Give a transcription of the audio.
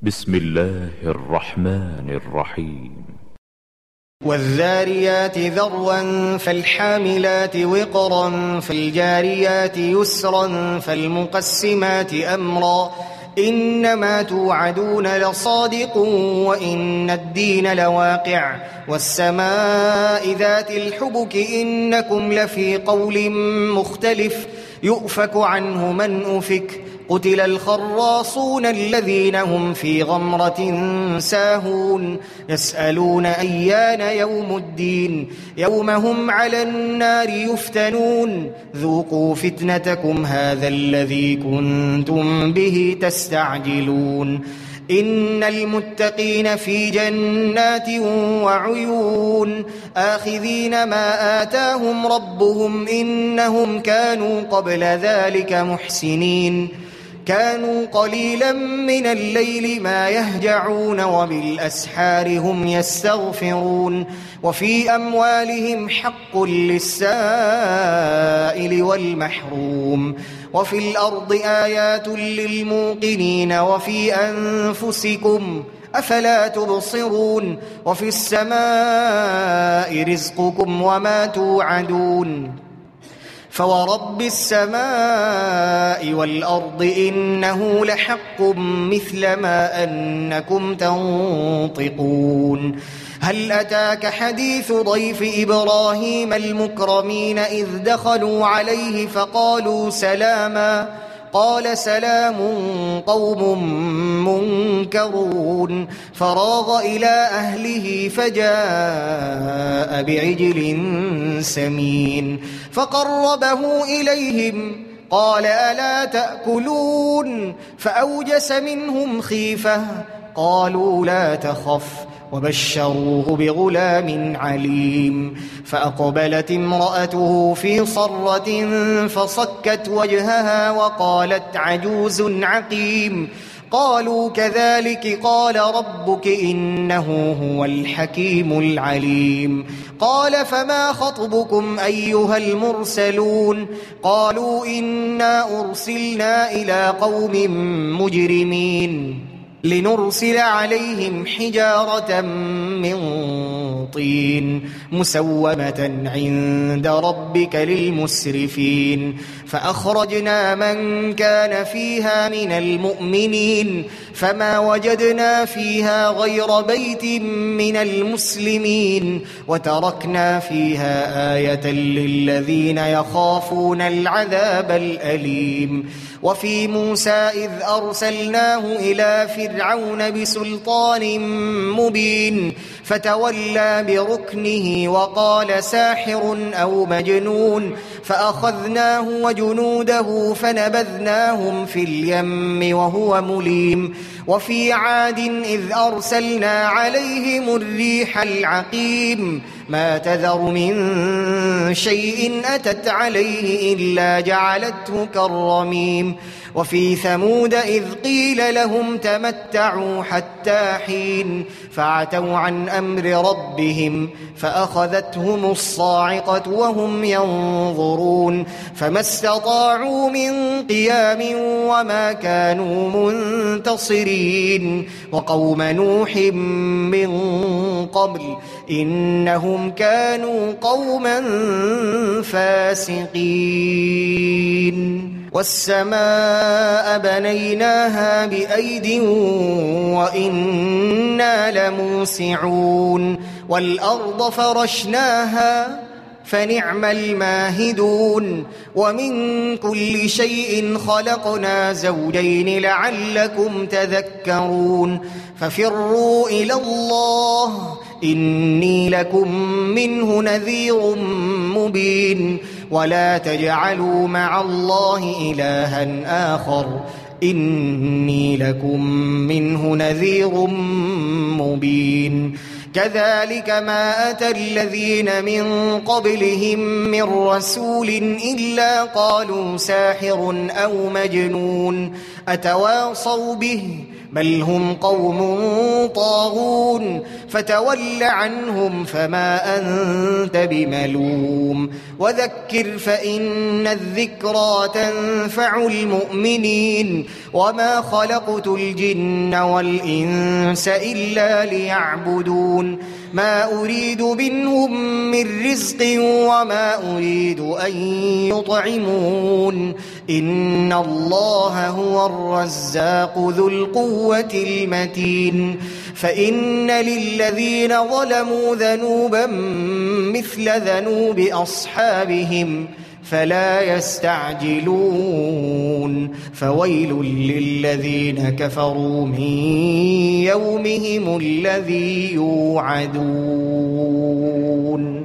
بسم الله الرحمن الرحيم. والذاريات ذروا فالحاملات وقرا فالجاريات يسرا فالمقسمات أمرا إنما توعدون لصادق وإن الدين لواقع والسماء ذات الحبك إنكم لفي قول مختلف يؤفك عنه من أفك قتل الخراصون الذين هم في غمرة ساهون يسألون أيان يوم الدين يوم هم على النار يفتنون ذوقوا فتنتكم هذا الذي كنتم به تستعجلون إن المتقين في جنات وعيون آخذين ما آتاهم ربهم إنهم كانوا قبل ذلك محسنين كانوا قليلا من الليل ما يهجعون وبالأسحار هم يستغفرون وفي أموالهم حق للسائل والمحروم وفي الأرض آيات للموقنين وفي أنفسكم أفلا تبصرون وفي السماء رزقكم وما توعدون فورب السماء والأرض إنه لحق مثل ما أنكم تنطقون هل أتاك حديث ضيف إبراهيم المكرمين إذ دخلوا عليه فقالوا سلاما قال سلام قوم منكرون فراغ إلى أهله فجاء بعجل سمين فقربه إليهم قال ألا تأكلون فأوجس منهم خيفة قالوا لا تخف وبشروه بغلام عليم فأقبلت امرأته في صرة فصكت وجهها وقالت عجوز عقيم قالوا كذلك قال ربك إنه هو الحكيم العليم قال فما خطبكم أيها المرسلون قالوا إنا أرسلنا إلى قوم مجرمين لنرسل عليهم حجارة من طين مسومة عند ربك للمسرفين فأخرجنا من كان فيها من المؤمنين فما وجدنا فيها غير بيت من المسلمين وتركنا فيها آية للذين يخافون العذاب الأليم وفي موسى إذ أرسلناه إلى فرعون بسلطان مبين فتولى بركنه وقال ساحر أو مجنون فأخذناه وجنوده فنبذناهم في اليم وهو مليم وفي عاد إذ أرسلنا عليهم الريح العقيم ما تذر من شيء أتت عليه إلا جعلته كالرميم وفي ثمود إذ قيل لهم تمتعوا حتى حين فعتوا عن أمر ربهم فأخذتهم الصاعقة وهم ينظرون فما استطاعوا من قيام وما كانوا منتصرين وقوم نوح من قبل إنهم كانوا قوما فاسقين والسماء بنيناها بأيد وإنا لموسعون والأرض فرشناها فنعم الماهدون ومن كل شيء خلقنا زوجين لعلكم تذكرون ففروا إلى الله إني لكم منه نذير مبين ولا تجعلوا مع الله إلها آخر إني لكم منه نذير مبين كذلك ما أتى الذين من قبلهم من رسول إلا قالوا ساحر أو مجنون أتواصوا به بل هم قوم طاغون فتول عنهم فما أنت بملوم وذكر فإن الذكرى تنفع المؤمنين وما خلقت الجن والإنس إلا ليعبدون ما أريد منهم من رزق وما أريد أن يطعمون إن الله هو الرزاق ذو القوة المتين فإن للذين ظلموا ذنوبا مثل ذنوب أصحابهم فلا يستعجلون فويل للذين كفروا من يومهم الذي يوعدون